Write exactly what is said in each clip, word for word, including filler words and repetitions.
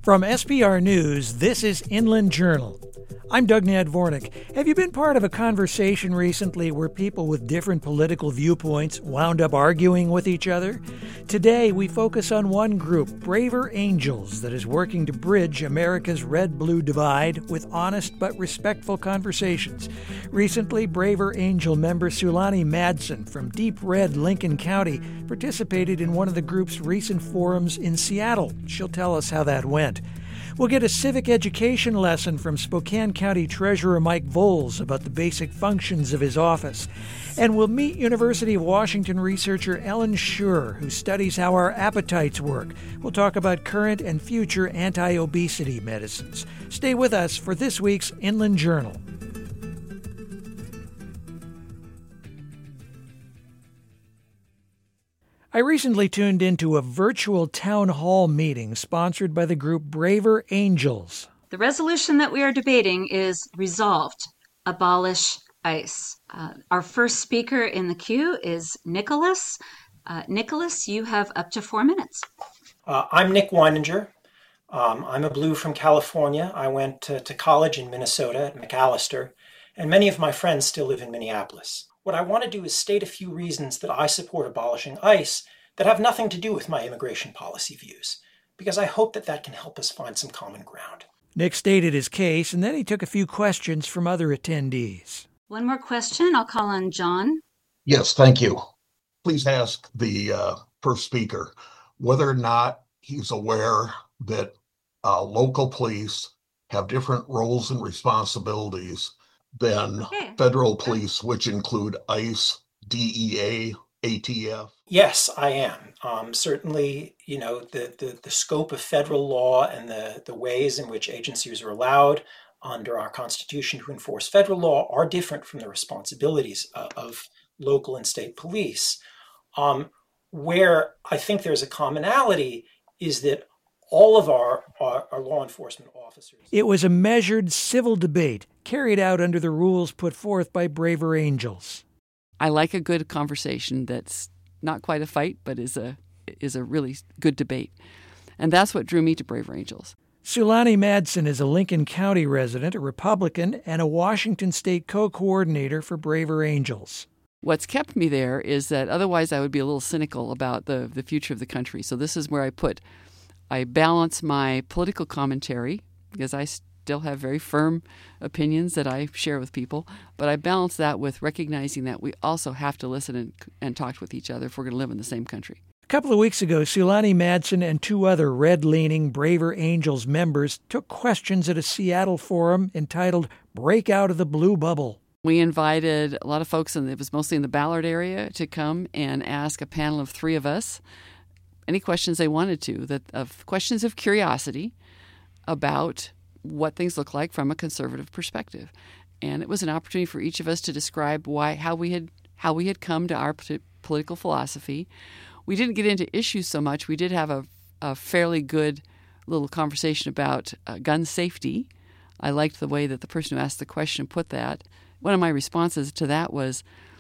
From S P R News, this is Inland Journal. I'm Doug Nadvornik. Have you been part of a conversation recently where people with different political viewpoints wound up arguing with each other? Today, we focus on one group, Braver Angels, that is working to bridge America's red-blue divide with honest but respectful conversations. Recently, Braver Angel member Sulani Madsen from Deep Red, Lincoln County, participated in one of the group's recent forums in Seattle. She'll tell us how that went. We'll get a civic education lesson from Spokane County Treasurer Mike Voles about the basic functions of his office. And we'll meet University of Washington researcher Ellen Schur, who studies how our appetites work. We'll talk about current and future anti-obesity medicines. Stay with us for this week's Inland Journal. I recently tuned into a virtual town hall meeting sponsored by the group Braver Angels. The resolution that we are debating is resolved, abolish ICE. Uh, our first speaker in the queue is Nicholas. Uh, Nicholas, you have up to four minutes. Uh, I'm Nick Weininger. Um, I'm a Blue from California. I went to, to college in Minnesota at Macalester, and many of my friends still live in Minneapolis. What I want to do is state a few reasons that I support abolishing ICE that have nothing to do with my immigration policy views, because I hope that that can help us find some common ground. Nick stated his case, and then he took a few questions from other attendees. One more question. I'll call on John. Yes, thank you. Please ask the uh, first speaker whether or not he's aware that uh, local police have different roles and responsibilities than okay. federal police, which include ICE, D E A, A T F? Yes, I am. Um, certainly, you know, the, the, the scope of federal law and the, the ways in which agencies are allowed under our Constitution to enforce federal law are different from the responsibilities of, of local and state police. Um, where I think there's a commonality is that all of our, our, our law enforcement officers. It was a measured civil debate carried out under the rules put forth by Braver Angels. I like a good conversation that's not quite a fight, but is a is a really good debate. And that's what drew me to Braver Angels. Sulani Madsen is a Lincoln County resident, a Republican, and a Washington State co-coordinator for Braver Angels. What's kept me there is that otherwise I would be a little cynical about the, the future of the country. So this is where I put I balance my political commentary, because I still have very firm opinions that I share with people, but I balance that with recognizing that we also have to listen and, and talk with each other if we're going to live in the same country. A couple of weeks ago, Sulani Madsen and two other red-leaning Braver Angels members took questions at a Seattle forum entitled Break Out of the Blue Bubble. We invited a lot of folks, and it was mostly in the Ballard area, to come and ask a panel of three of us any questions they wanted to, that of questions of curiosity about what things look like from a conservative perspective. And it was an opportunity for each of us to describe why how we had how we had come to our p- political philosophy. We didn't get into issues so much. We did have a, a fairly good little conversation about uh, gun safety. I liked the way that the person who asked the question put that. One of my responses to that was,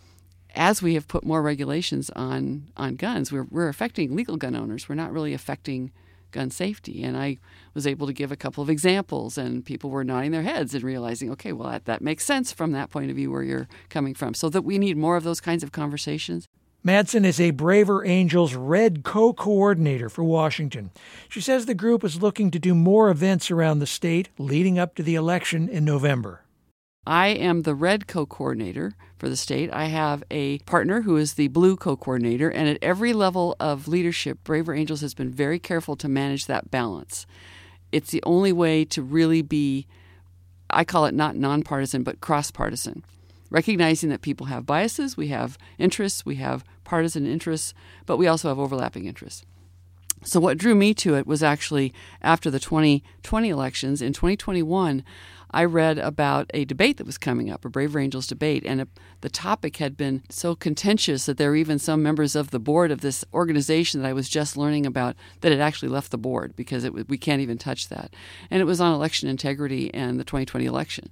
as we have put more regulations on, on guns, we're, we're affecting legal gun owners. We're not really affecting gun safety. And I was able to give a couple of examples, and people were nodding their heads and realizing, okay, well, that, that makes sense from that point of view where you're coming from. So that we need more of those kinds of conversations. Madsen is a Braver Angels Red co-coordinator for Washington. She says the group is looking to do more events around the state leading up to the election in November. I am the red co-coordinator for the state. I have a partner who is the blue co-coordinator, and at every level of leadership, Braver Angels has been very careful to manage that balance. It's the only way to really be, I call it not nonpartisan, but cross-partisan, recognizing that people have biases, we have interests, we have partisan interests, but we also have overlapping interests. So what drew me to it was actually after the twenty twenty elections. In twenty twenty-one, I read about a debate that was coming up, a Braver Angels debate, and a, the topic had been so contentious that there were even some members of the board of this organization that I was just learning about that had actually left the board because it, we can't even touch that. And it was on election integrity and the twenty twenty election.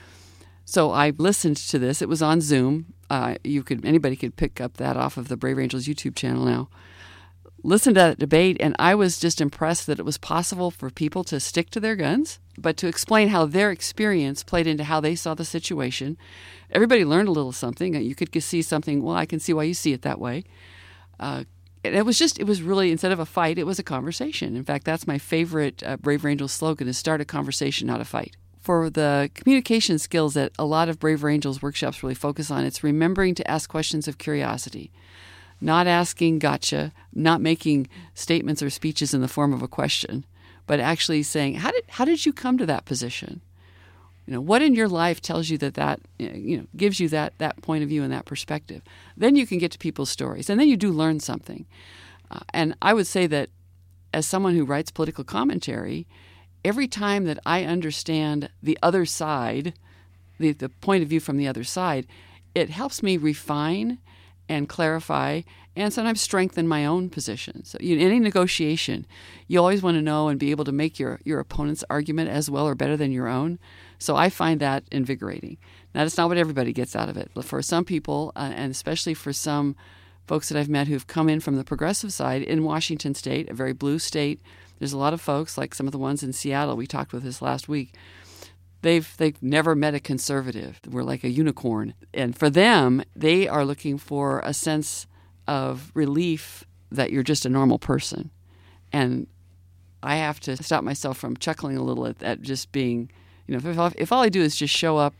So I listened to this. It was on Zoom. Uh, you could anybody could pick up that off of the Braver Angels YouTube channel now. listened to that debate, and I was just impressed that it was possible for people to stick to their guns, but to explain how their experience played into how they saw the situation. Everybody learned a little something. You could see something, well, I can see why you see it that way. Uh, and it was just, it was really, instead of a fight, it was a conversation. In fact, that's my favorite uh, Braver Angels slogan, is start a conversation, not a fight. For the communication skills that a lot of Braver Angels workshops really focus on, it's remembering to ask questions of curiosity. Not asking gotcha, not making statements or speeches in the form of a question, but actually saying, how did how did you come to that position? You know, what in your life tells you that that, you know, gives you that that point of view and that perspective? Then you can get to people's stories, and then you do learn something. Uh, and I would say that as someone who writes political commentary, every time that I understand the other side, the, the point of view from the other side, it helps me refine and clarify, and sometimes strengthen my own position. So in any negotiation, you always want to know and be able to make your, your opponent's argument as well or better than your own. So I find that invigorating. Now, that's not what everybody gets out of it. But for some people, uh, and especially for some folks that I've met who've come in from the progressive side in Washington State, a very blue state, there's a lot of folks, like some of the ones in Seattle we talked with this last week, They've they've never met a conservative. We're like a unicorn. And for them, they are looking for a sense of relief that you're just a normal person. And I have to stop myself from chuckling a little at, at just being, you know, if, if all I do is just show up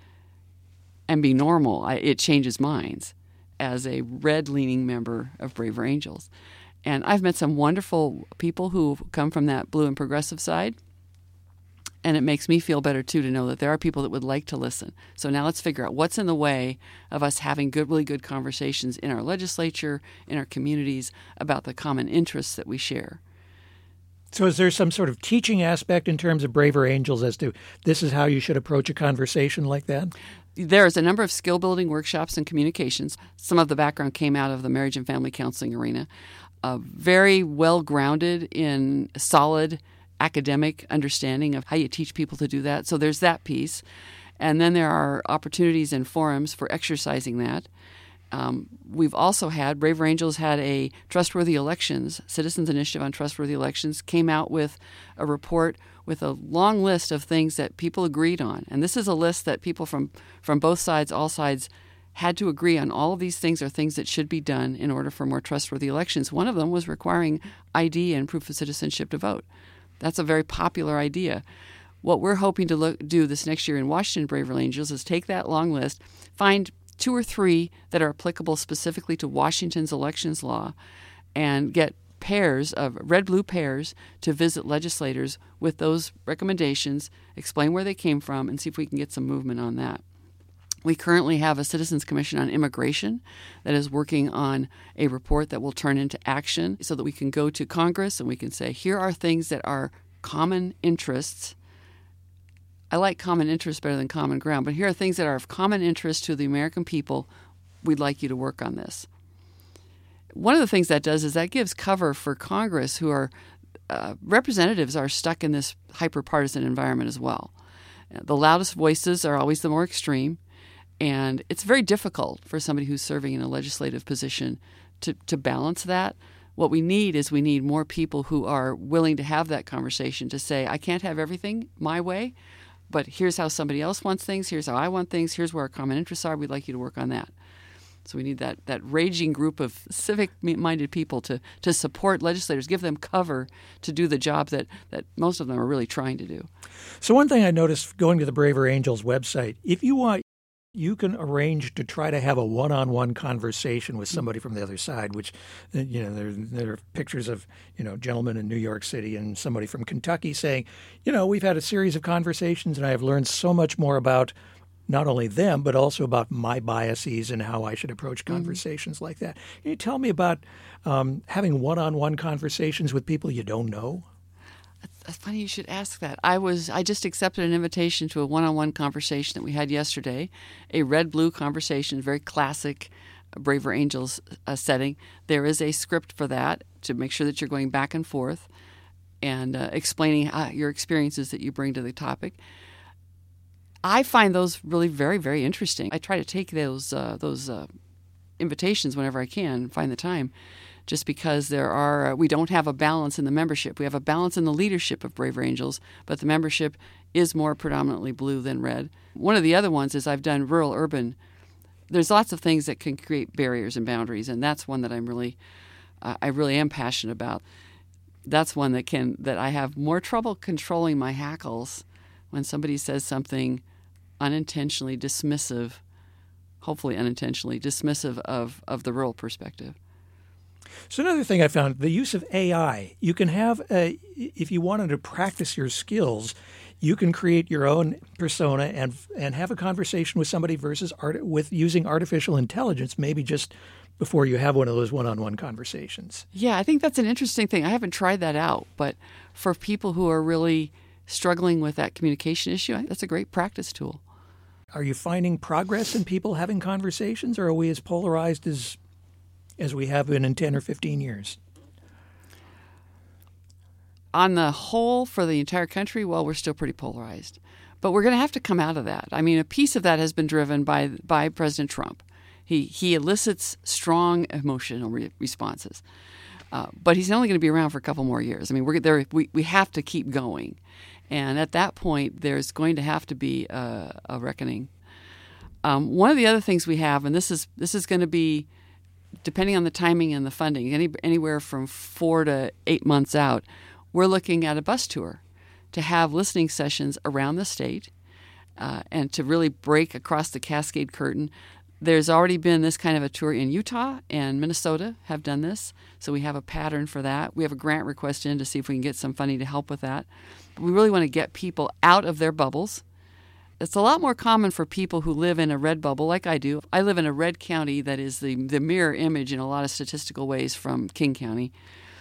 and be normal, I, it changes minds as a red-leaning member of Braver Angels. And I've met some wonderful people who come from that blue and progressive side. And it makes me feel better, too, to know that there are people that would like to listen. So now let's figure out what's in the way of us having good, really good conversations in our legislature, in our communities, about the common interests that we share. So is there some sort of teaching aspect in terms of Braver Angels as to this is how you should approach a conversation like that? There's a number of skill-building workshops and communications. Some of the background came out of the marriage and family counseling arena. Uh, very well-grounded in solid academic understanding of how you teach people to do that. So there's that piece. And then there are opportunities and forums for exercising that. Um, we've also had, Braver Angels had a Trustworthy Elections, Citizens Initiative on Trustworthy Elections, came out with a report with a long list of things that people agreed on. And this is a list that people from, from both sides, all sides, had to agree on. All of these things are things that should be done in order for more trustworthy elections. One of them was requiring I D and proof of citizenship to vote. That's a very popular idea. What we're hoping to look, do this next year in Washington Braver Angels is take that long list, find two or three that are applicable specifically to Washington's elections law, and get pairs of red-blue pairs to visit legislators with those recommendations, explain where they came from, and see if we can get some movement on that. We currently have a Citizens Commission on Immigration that is working on a report that will turn into action so that we can go to Congress and we can say, here are things that are common interests. I like common interests better than common ground, but here are things that are of common interest to the American people. We'd like you to work on this. One of the things that does is that gives cover for Congress, who are uh, representatives are stuck in this hyper-partisan environment as well. The loudest voices are always the more extreme. And it's very difficult for somebody who's serving in a legislative position to, to balance that. What we need is we need more people who are willing to have that conversation, to say, I can't have everything my way, but here's how somebody else wants things, here's how I want things, here's where our common interests are, we'd like you to work on that. So we need that that raging group of civic-minded people to, to support legislators, give them cover to do the job that, that most of them are really trying to do. So one thing I noticed going to the Braver Angels website, if you want, you can arrange to try to have a one-on-one conversation with somebody from the other side, which, you know, there, there are pictures of, you know, gentlemen in New York City and somebody from Kentucky saying, you know, we've had a series of conversations and I have learned so much more about not only them, but also about my biases and how I should approach conversations mm-hmm. like that. Can you tell me about um, having one-on-one conversations with people you don't know? It's funny you should ask that. I was I just accepted an invitation to a one-on-one conversation that we had yesterday, a red-blue conversation, very classic Braver Angels uh, setting. There is a script for that to make sure that you're going back and forth and uh, explaining uh, your experiences that you bring to the topic. I find those really very, very interesting. I try to take those uh, those uh, invitations whenever I can, find the time, just because there are we don't have a balance in the membership. We have a balance in the leadership of Braver Angels, but the membership is more predominantly blue than red. One of the other ones is I've done rural-urban. There's lots of things that can create barriers and boundaries, and that's one that I'm really, uh, I really am passionate about. That's one that can that I have more trouble controlling my hackles when somebody says something unintentionally dismissive, hopefully unintentionally dismissive of, of the rural perspective. So another thing I found, the use of A I. You can have, a, if you wanted to practice your skills, you can create your own persona and and have a conversation with somebody versus art, with using artificial intelligence, maybe just before you have one of those one-on-one conversations. Yeah, I think that's an interesting thing. I haven't tried that out, but for people who are really struggling with that communication issue, I think that's a great practice tool. Are you finding progress in people having conversations, or are we as polarized as as we have been in ten or fifteen years? On the whole, for the entire country, well, we're still pretty polarized. But we're going to have to come out of that. I mean, a piece of that has been driven by by President Trump. He he elicits strong emotional re- responses. Uh, but he's only going to be around for a couple more years. I mean, we're there. We, we have to keep going. And at that point, there's going to have to be a, a reckoning. Um, one of the other things we have, and this is this is going to be, depending on the timing and the funding, any, anywhere from four to eight months out, we're looking at a bus tour to have listening sessions around the state uh, and to really break across the Cascade Curtain. There's already been this kind of a tour in Utah and Minnesota have done this, so we have a pattern for that. We have a grant request in to see if we can get some funding to help with that. But we really want to get people out of their bubbles. It's a lot more common for people who live in a red bubble like I do. I live in a red county that is the, the mirror image in a lot of statistical ways from King County.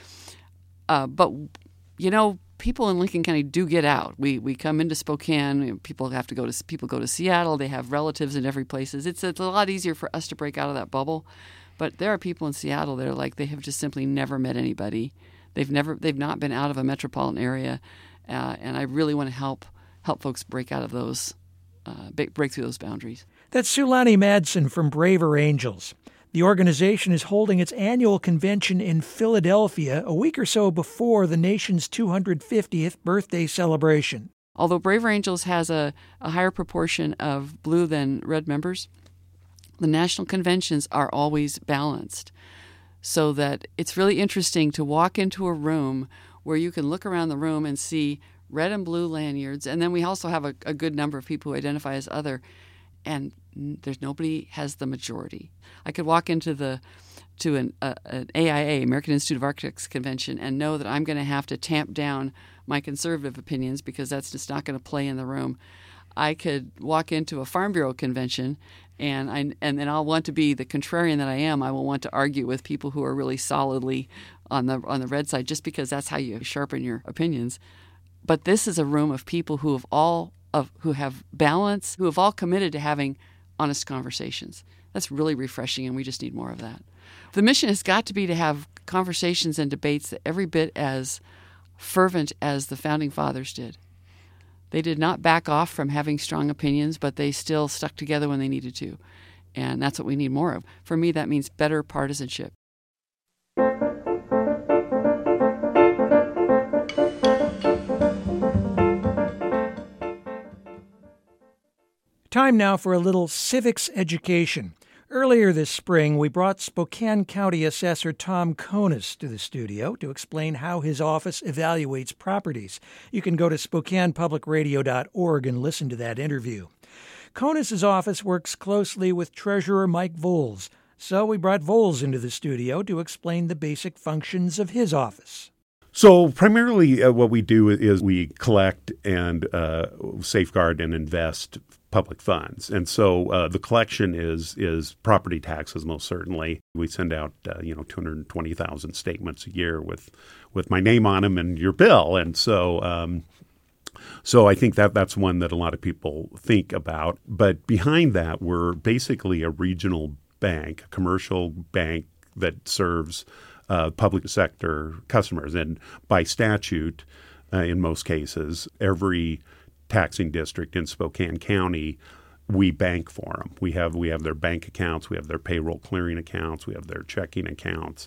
Uh, but, you know, people in Lincoln County do get out. We we come into Spokane. You know, people have to go to people go to Seattle. They have relatives in every places. It's it's a lot easier for us to break out of that bubble. But there are people in Seattle that are like they have just simply never met anybody. They've never they've not been out of a metropolitan area, uh, and I really want to help help folks break out of those, uh, break through those boundaries. That's Sulani Madsen from Braver Angels. The organization is holding its annual convention in Philadelphia a week or so before the nation's two hundred fiftieth birthday celebration. Although Braver Angels has a, a higher proportion of blue than red members, the national conventions are always balanced, so that it's really interesting to walk into a room where you can look around the room and see red and blue lanyards, and then we also have a, a good number of people who identify as other, and there's nobody has the majority. I could walk into the to an, uh, an A I A, American Institute of Architects convention, and know that I'm going to have to tamp down my conservative opinions because that's just not going to play in the room. I could walk into a Farm Bureau convention, and I and then I'll want to be the contrarian that I am. I will want to argue with people who are really solidly on the on the red side, just because that's how you sharpen your opinions. But this is a room of people who have all of who have balance, who have all committed to having honest conversations. That's really refreshing, and we just need more of that. The mission has got to be to have conversations and debates that every bit as fervent as the Founding Fathers did. They did not back off from having strong opinions, but they still stuck together when they needed to. And that's what we need more of. For me, that means better partisanship. Time now for a little civics education. Earlier this spring, we brought Spokane County Assessor Tom Konis to the studio to explain how his office evaluates properties. You can go to spokane public radio dot org and listen to that interview. Konis' office works closely with Treasurer Mike Voles, so we brought Voles into the studio to explain the basic functions of his office. So primarily uh, what we do is we collect and uh, safeguard and invest public funds. And so uh, the collection is is property taxes, most certainly. We send out, uh, you know, two hundred twenty thousand statements a year with with my name on them and your bill. And so um, so I think that that's one that a lot of people think about. But behind that, we're basically a regional bank, a commercial bank that serves uh, public sector customers. And by statute, uh, in most cases, every taxing district in Spokane County, we bank for them. We have we have their bank accounts, we have their payroll clearing accounts, we have their checking accounts.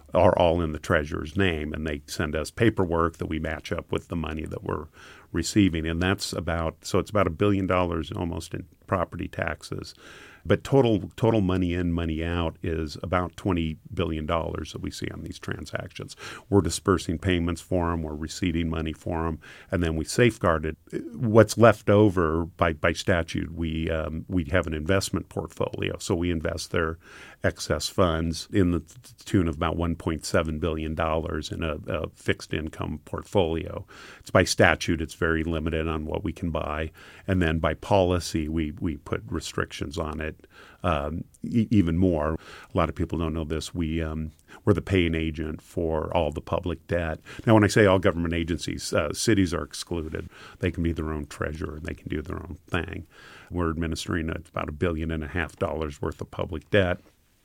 are all in the treasurer's name, and they send us paperwork that we match up with the money that we're receiving. And that's about, so it's about a billion dollars almost in property taxes. But total total money in, money out is about twenty billion dollars that we see on these transactions. We're dispersing payments for them. We're receiving money for them. And then we safeguard it. What's left over by, by statute, we um, we have an investment portfolio. So we invest their excess funds in the tune of about one point seven billion dollars in a, a fixed income portfolio. It's by statute. It's very limited on what we can buy. And then by policy, we, we put restrictions on it. Um, e- even more. A lot of people don't know this. We, um, we're the paying agent for all the public debt. Now, when I say all government agencies, uh, cities are excluded. They can be their own treasurer. They can do their own thing. We're administering about a billion and a half dollars worth of public debt.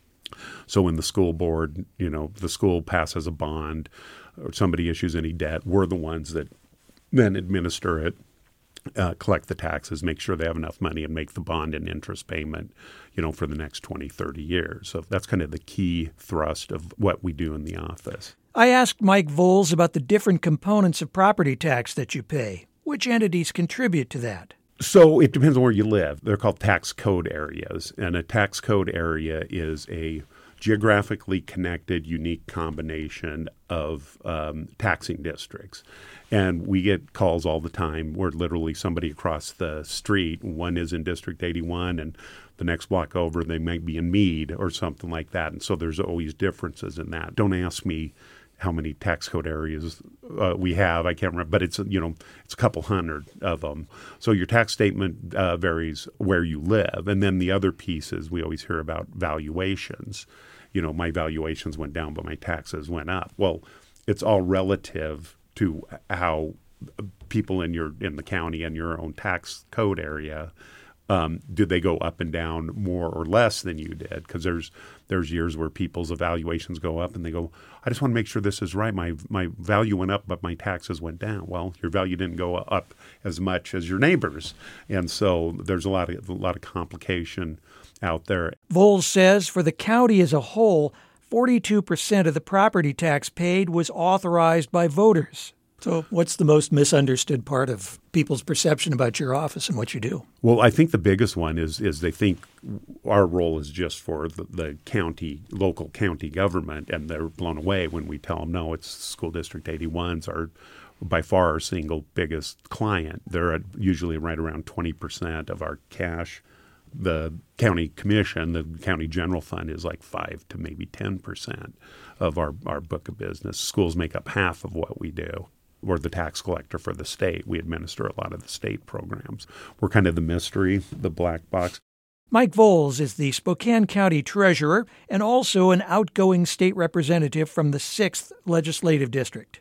So when the school board, you know, the school passes a bond or somebody issues any debt, we're the ones that then administer it. Uh, collect the taxes, make sure they have enough money, and make the bond and interest payment, you know, for the next twenty, thirty years. So that's kind of the key thrust of what we do in the office. I asked Mike Voles about the different components of property tax that you pay. Which entities contribute to that? So it depends on where you live. They're called tax code areas, and a tax code area is a geographically connected, unique combination of um, taxing districts. And we get calls all the time where literally somebody across the street, one is in District eighty-one and the next block over they might be in Meade or something like that. And so there's always differences in that. Don't ask me how many tax code areas uh, we have. I can't remember, but it's, you know, it's a couple hundred of them. So your tax statement uh, varies where you live. And then the other piece is we always hear about valuations. You know, my valuations went down, but my taxes went up. Well, it's all relative to how people in your in the county and your own tax code area, um, do they go up and down more or less than you did? Because there's there's years where people's evaluations go up and they go, I just want to make sure this is right. My my value went up, but my taxes went down. Well, your value didn't go up as much as your neighbors, and so there's a lot of a lot of complication out there. Voles says for the county as a whole, forty-two percent of the property tax paid was authorized by voters. So what's the most misunderstood part of people's perception about your office and what you do? Well, I think the biggest one is is they think our role is just for the, the county, local county government, and they're blown away when we tell them, no, it's School District eighty-one's our by far our single biggest client. They're at usually right around twenty percent of our cash. The county commission, the county general fund is like five to maybe ten percent of our, our book of business. Schools make up half of what we do. We're the tax collector for the state. We administer a lot of the state programs. We're kind of the mystery, the black box. Mike Voles is the Spokane County Treasurer and also an outgoing state representative from the sixth Legislative District.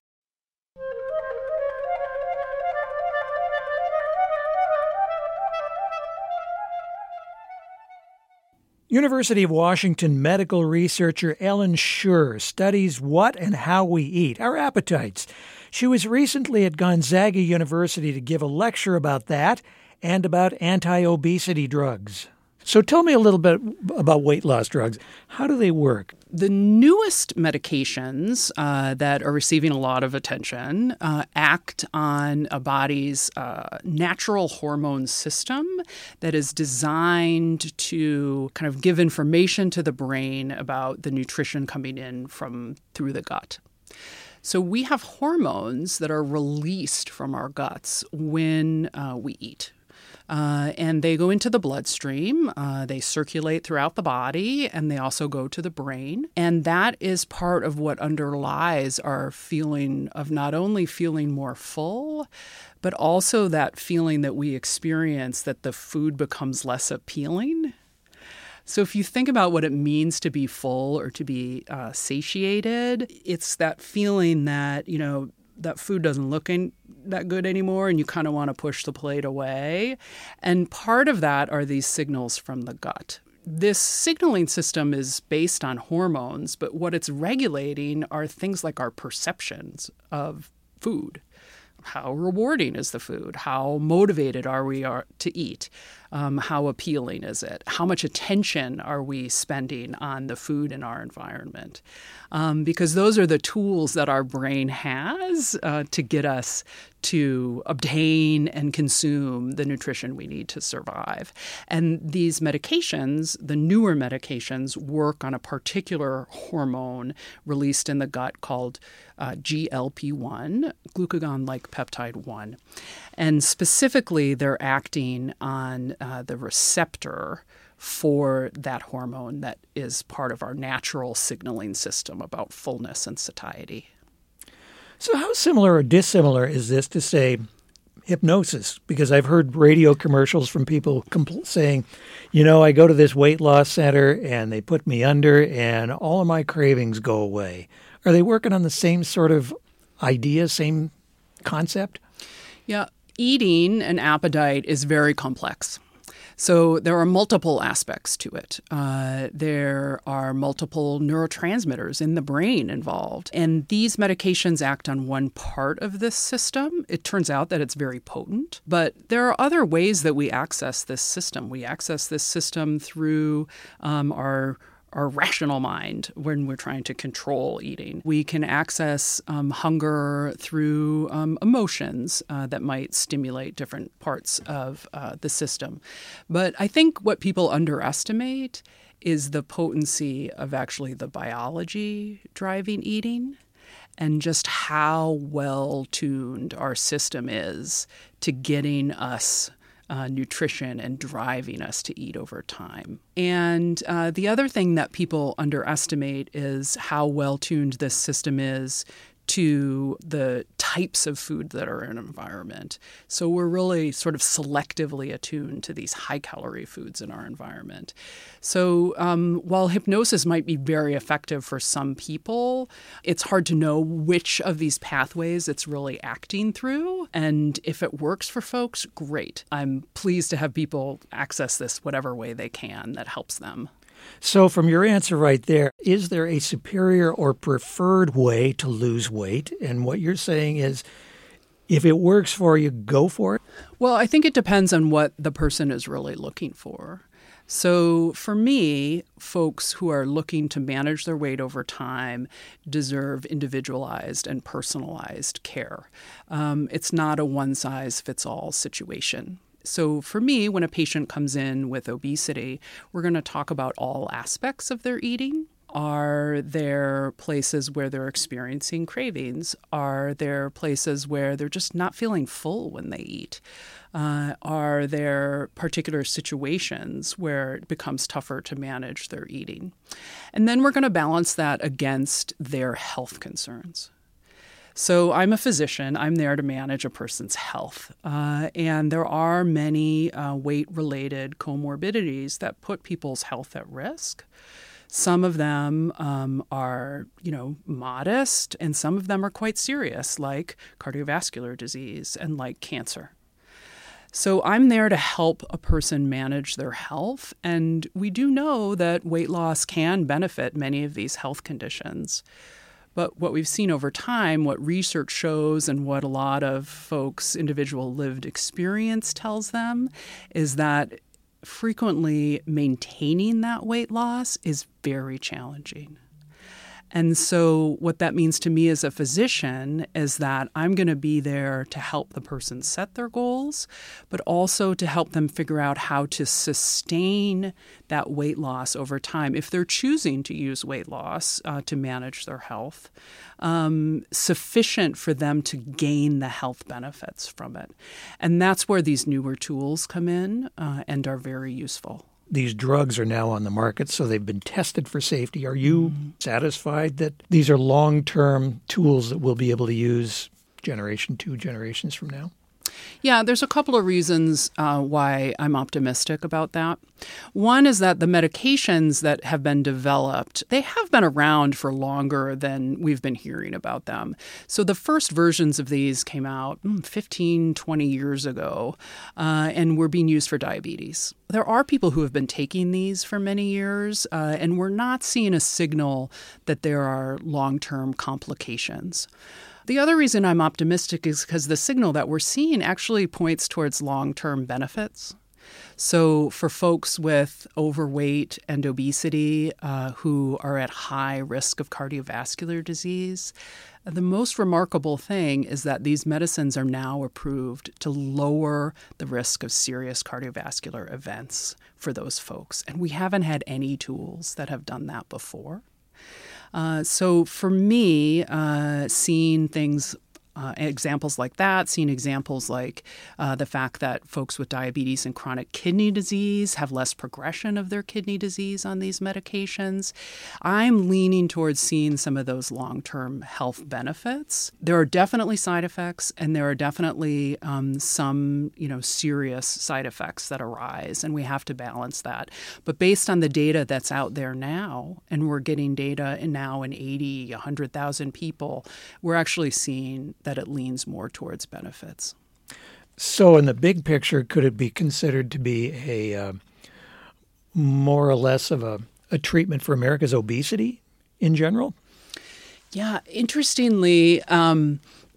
University of Washington medical researcher Ellen Schur studies what and how we eat, our appetites. She was recently at Gonzaga University to give a lecture about that and about anti-obesity drugs. So tell me a little bit about weight loss drugs. How do they work? The newest medications uh, that are receiving a lot of attention uh, act on a body's uh, natural hormone system that is designed to kind of give information to the brain about the nutrition coming in from through the gut. So we have hormones that are released from our guts when uh, we eat. Uh, and they go into the bloodstream, uh, they circulate throughout the body, and they also go to the brain. And that is part of what underlies our feeling of not only feeling more full, but also that feeling that we experience that the food becomes less appealing. So if you think about what it means to be full or to be uh, satiated, it's that feeling that, you know, that food doesn't look in, that good anymore, and you kind of want to push the plate away. And part of that are these signals from the gut. This signaling system is based on hormones, but what it's regulating are things like our perceptions of food. How rewarding is the food? How motivated are we are to eat? Um, how appealing is it? How much attention are we spending on the food in our environment? Um, because those are the tools that our brain has uh, to get us to obtain and consume the nutrition we need to survive. And these medications, the newer medications, work on a particular hormone released in the gut called uh, G L P one, glucagon-like peptide one. And specifically, they're acting on uh, the receptor for that hormone that is part of our natural signaling system about fullness and satiety. So how similar or dissimilar is this to, say, hypnosis? Because I've heard radio commercials from people compl- saying, you know, I go to this weight loss center and they put me under and all of my cravings go away. Are they working on the same sort of idea, same concept? Yeah, eating and appetite is very complex. So there are multiple aspects to it. Uh, there are multiple neurotransmitters in the brain involved. And these medications act on one part of this system. It turns out that it's very potent. But there are other ways that we access this system. We access this system through um, our our rational mind when we're trying to control eating. We can access um, hunger through um, emotions uh, that might stimulate different parts of uh, the system. But I think what people underestimate is the potency of actually the biology driving eating and just how well-tuned our system is to getting us Uh, nutrition and driving us to eat over time. And uh, the other thing that people underestimate is how well-tuned this system is to the types of food that are in an environment. So we're really sort of selectively attuned to these high-calorie foods in our environment. So um, while hypnosis might be very effective for some people, it's hard to know which of these pathways it's really acting through. And if it works for folks, great. I'm pleased to have people access this whatever way they can that helps them. So from your answer right there, is there a superior or preferred way to lose weight? And what you're saying is, if it works for you, go for it? Well, I think it depends on what the person is really looking for. So for me, folks who are looking to manage their weight over time deserve individualized and personalized care. Um, it's not a one-size-fits-all situation. So for me, when a patient comes in with obesity, we're going to talk about all aspects of their eating. Are there places where they're experiencing cravings? Are there places where they're just not feeling full when they eat? Uh, are there particular situations where it becomes tougher to manage their eating? And then we're going to balance that against their health concerns. So I'm a physician. I'm there to manage a person's health. Uh, and there are many uh, weight-related comorbidities that put people's health at risk. Some of them um, are, you know, modest, and some of them are quite serious, like cardiovascular disease and like cancer. So I'm there to help a person manage their health. And we do know that weight loss can benefit many of these health conditions. But what we've seen over time, what research shows and what a lot of folks' individual lived experience tells them is that frequently maintaining that weight loss is very challenging. And so what that means to me as a physician is that I'm going to be there to help the person set their goals, but also to help them figure out how to sustain that weight loss over time if they're choosing to use weight loss uh, to manage their health, um, sufficient for them to gain the health benefits from it. And that's where these newer tools come in uh, and are very useful. These drugs are now on the market, so they've been tested for safety. Are you mm-hmm. satisfied that these are long-term tools that we'll be able to use generation two generations from now? Yeah, there's a couple of reasons uh, why I'm optimistic about that. One is that the medications that have been developed, they have been around for longer than we've been hearing about them. So the first versions of these came out fifteen, twenty years ago uh, and were being used for diabetes. There are people who have been taking these for many years, uh, and we're not seeing a signal that there are long-term complications. The other reason I'm optimistic is because the signal that we're seeing actually points towards long-term benefits. So for folks with overweight and obesity uh, who are at high risk of cardiovascular disease, the most remarkable thing is that these medicines are now approved to lower the risk of serious cardiovascular events for those folks. And we haven't had any tools that have done that before. Uh, so for me, uh, seeing things Uh, examples like that, seeing examples like uh, the fact that folks with diabetes and chronic kidney disease have less progression of their kidney disease on these medications. I'm leaning towards seeing some of those long-term health benefits. There are definitely side effects, and there are definitely um, some, you know, serious side effects that arise, and we have to balance that. But based on the data that's out there now, and we're getting data in now in eighty, one hundred thousand people, we're actually seeing that it leans more towards benefits. So in the big picture, could it be considered to be a uh, more or less of a, a treatment for America's obesity in general? Yeah, interestingly, um,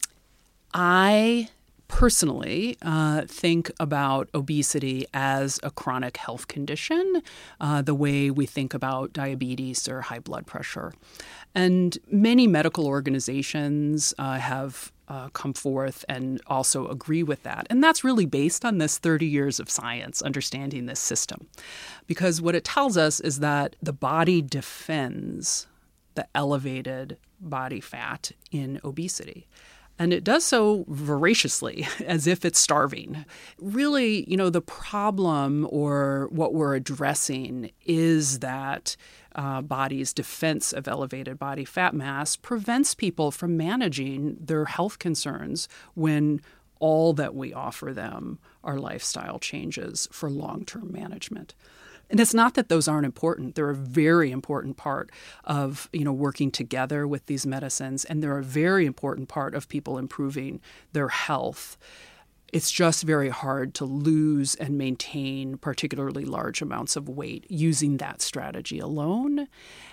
I personally uh, think about obesity as a chronic health condition, uh, the way we think about diabetes or high blood pressure. And many medical organizations uh, have uh, come forth and also agree with that. And that's really based on this thirty years of science, understanding this system. Because what it tells us is that the body defends the elevated body fat in obesity. And it does so voraciously, as if it's starving. Really, you know, the problem or what we're addressing is that uh, body's defense of elevated body fat mass prevents people from managing their health concerns when all that we offer them are lifestyle changes for long-term management. And it's not that those aren't important. They're a very important part of, you know, working together with these medicines, and they're a very important part of people improving their health. It's just very hard to lose and maintain particularly large amounts of weight using that strategy alone.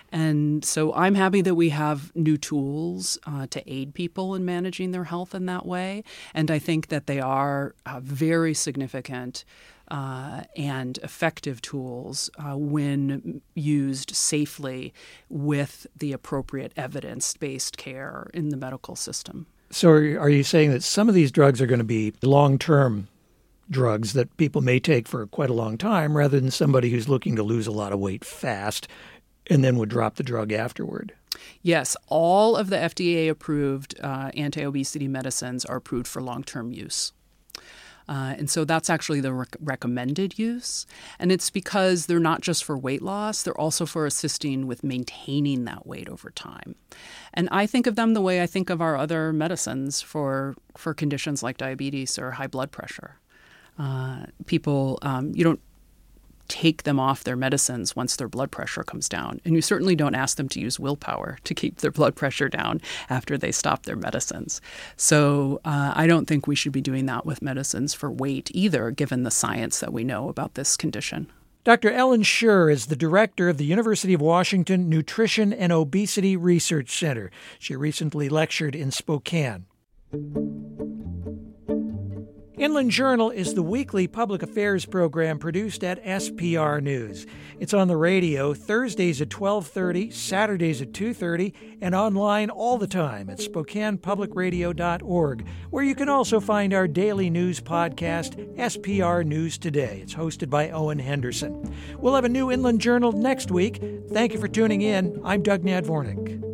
And so I'm happy that we have new tools uh, to aid people in managing their health in that way. And I think that they are uh, very significant Uh, and effective tools uh, when used safely with the appropriate evidence-based care in the medical system. So are, are you saying that some of these drugs are going to be long-term drugs that people may take for quite a long time rather than somebody who's looking to lose a lot of weight fast and then would drop the drug afterward? Yes, all of the F D A-approved uh, anti-obesity medicines are approved for long-term use. Uh, and so that's actually the rec- recommended use. And it's because they're not just for weight loss, they're also for assisting with maintaining that weight over time. And I think of them the way I think of our other medicines for, for conditions like diabetes or high blood pressure. Uh, people, um, you don't take them off their medicines once their blood pressure comes down. And you certainly don't ask them to use willpower to keep their blood pressure down after they stop their medicines. So uh, I don't think we should be doing that with medicines for weight either, given the science that we know about this condition. Doctor Ellen Scher is the director of the University of Washington Nutrition and Obesity Research Center. She recently lectured in Spokane. Inland Journal is the weekly public affairs program produced at S P R News. It's on the radio Thursdays at twelve thirty, Saturdays at two thirty, and online all the time at Spokane Public Radio dot org, where you can also find our daily news podcast, S P R News Today. It's hosted by Owen Henderson. We'll have a new Inland Journal next week. Thank you for tuning in. I'm Doug Nadvornik.